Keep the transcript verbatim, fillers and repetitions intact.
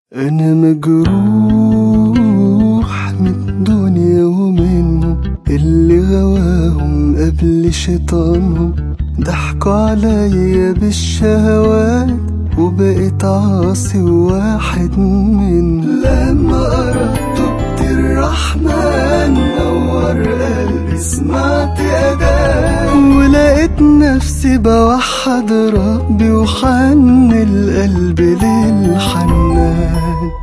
أنا مجروح من الدنيا ومنهم اللي غواهم قبل شيطانهم، ضحكوا عليا بالشهوات وبقيت عاصي وواحد منهم. لما قربت الرحمن نور قلبي، سمعت أذان ولقيت نفسي بوحد ربي، وحن القلب للحنان.